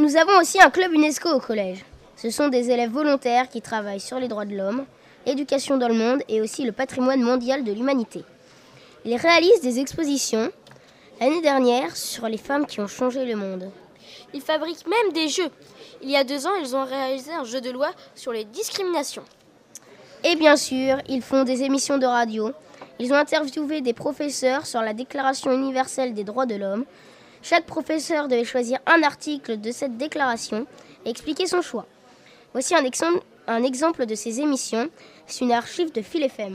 Nous avons aussi un club UNESCO au collège. Ce sont des élèves volontaires qui travaillent sur les droits de l'homme, l'éducation dans le monde et aussi le patrimoine mondial de l'humanité. Ils réalisent des expositions, l'année dernière, sur les femmes qui ont changé le monde. Ils fabriquent même des jeux. Il y a 2 ans, ils ont réalisé un jeu de loi sur les discriminations. Et bien sûr, ils font des émissions de radio. Ils ont interviewé des professeurs sur la Déclaration universelle des droits de l'homme. Chaque professeur devait choisir un article de cette déclaration et expliquer son choix. Voici un exemple de ces émissions. C'est une archive de Phil FM.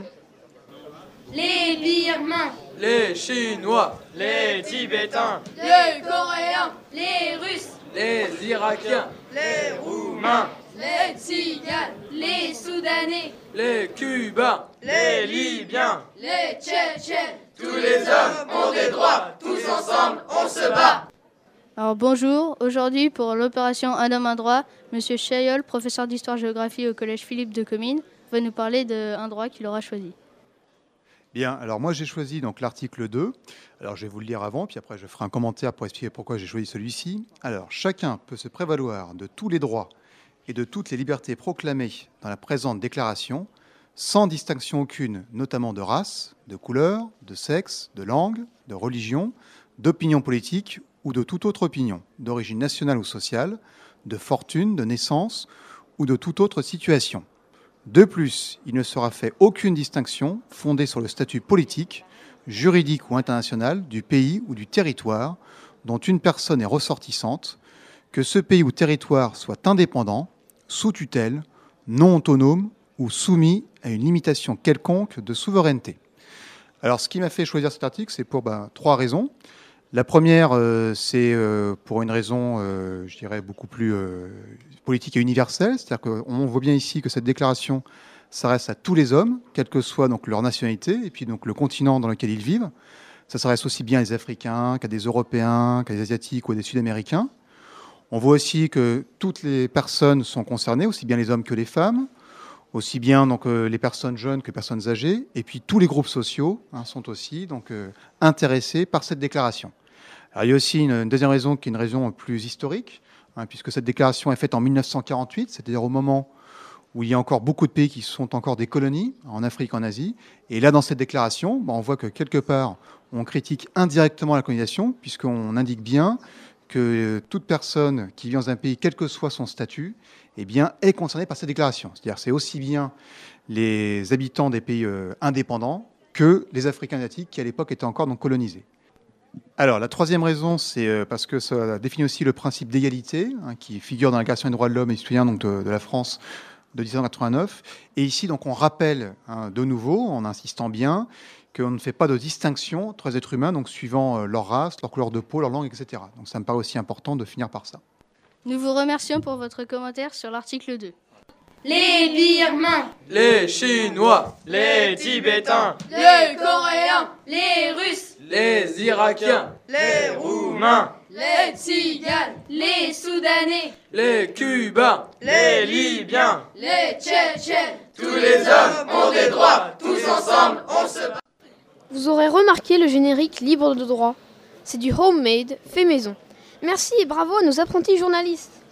Les Birmans, les Chinois, les Tibétains, les Coréens, les Russes, les Irakiens, les Roumains, les Tziganes, les Soudanais, les Cubains, les Libyens, les Tchétchènes. Tous les hommes ont des droits, tous ensemble on se bat. Alors bonjour, aujourd'hui pour l'opération Un homme un droit, M. Chayol, professeur d'histoire-géographie au collège Philippe de Comines, va nous parler d'un droit qu'il aura choisi. Bien, alors moi j'ai choisi donc l'article 2. Alors je vais vous le lire avant, puis après je ferai un commentaire pour expliquer pourquoi j'ai choisi celui-ci. Alors chacun peut se prévaloir de tous les droits et de toutes les libertés proclamées dans la présente déclaration, sans distinction aucune, notamment de race, de couleur, de sexe, de langue, de religion, d'opinion politique ou de toute autre opinion, d'origine nationale ou sociale, de fortune, de naissance ou de toute autre situation. De plus, il ne sera fait aucune distinction fondée sur le statut politique, juridique ou international du pays ou du territoire dont une personne est ressortissante, que ce pays ou territoire soit indépendant, sous tutelle, non autonome ou soumis à une limitation quelconque de souveraineté. Alors, ce qui m'a fait choisir cet article, c'est pour 3 raisons. La première, c'est pour une raison, je dirais, beaucoup plus politique et universelle. C'est-à-dire qu'on voit bien ici que cette déclaration s'adresse à tous les hommes, quelle que soit donc leur nationalité, et puis donc le continent dans lequel ils vivent. Ça s'adresse aussi bien à des Africains qu'à des Européens, qu'à des Asiatiques ou à des Sud-Américains. On voit aussi que toutes les personnes sont concernées, aussi bien les hommes que les femmes, aussi bien donc les personnes jeunes que les personnes âgées, et puis tous les groupes sociaux sont aussi donc intéressés par cette déclaration. Alors, il y a aussi une deuxième raison qui est une raison plus historique, puisque cette déclaration est faite en 1948, c'est-à-dire au moment où il y a encore beaucoup de pays qui sont encore des colonies, en Afrique, en Asie. Et là, dans cette déclaration, on voit que quelque part, on critique indirectement la colonisation, puisqu'on indique bien que toute personne qui vit dans un pays, quel que soit son statut, eh bien, est concernée par cette déclaration. C'est-à-dire c'est aussi bien les habitants des pays indépendants que les Africains asiatiques qui, à l'époque, étaient encore donc colonisés. Alors, la troisième raison, c'est parce que ça définit aussi le principe d'égalité, qui figure dans la Déclaration des droits de l'homme et des citoyens donc de la France de 1789. Et ici, donc, on rappelle de nouveau, en insistant bien, qu'on ne fait pas de distinction entre les êtres humains, donc suivant leur race, leur couleur de peau, leur langue, etc. Donc ça me paraît aussi important de finir par ça. Nous vous remercions pour votre commentaire sur l'article 2. Les Birmans, les Chinois, les Tibétains, les Coréens, les Russes, les Irakiens, les Roumains, les Tziganes, les Soudanais, les Cubains, les Libyens, les Tchétchènes. tous les hommes ont des droits, tous ensemble on se bat. Vous aurez remarqué le générique libre de droit. C'est du homemade, fait maison. Merci et bravo à nos apprentis journalistes.